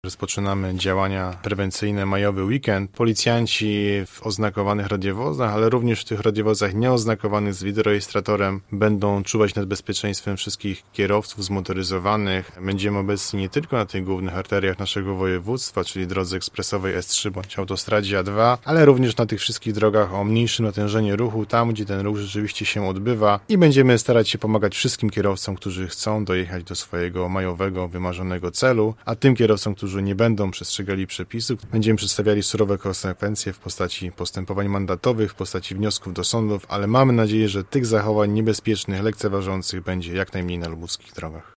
Rozpoczynamy działania prewencyjne majowy weekend. Policjanci w oznakowanych radiowozach, ale również w tych radiowozach nieoznakowanych z wideorejestratorem będą czuwać nad bezpieczeństwem wszystkich kierowców zmotoryzowanych. Będziemy obecni nie tylko na tych głównych arteriach naszego województwa, czyli drodze ekspresowej S3 bądź autostradzie A2, ale również na tych wszystkich drogach o mniejszym natężeniu ruchu, tam gdzie ten ruch rzeczywiście się odbywa i będziemy starać się pomagać wszystkim kierowcom, którzy chcą dojechać do swojego majowego, wymarzonego celu, a tym kierowcom, którzy nie będą przestrzegali przepisów, będziemy przedstawiali surowe konsekwencje w postaci postępowań mandatowych, w postaci wniosków do sądów, ale mamy nadzieję, że tych zachowań niebezpiecznych, lekceważących będzie jak najmniej na lubustkich drogach.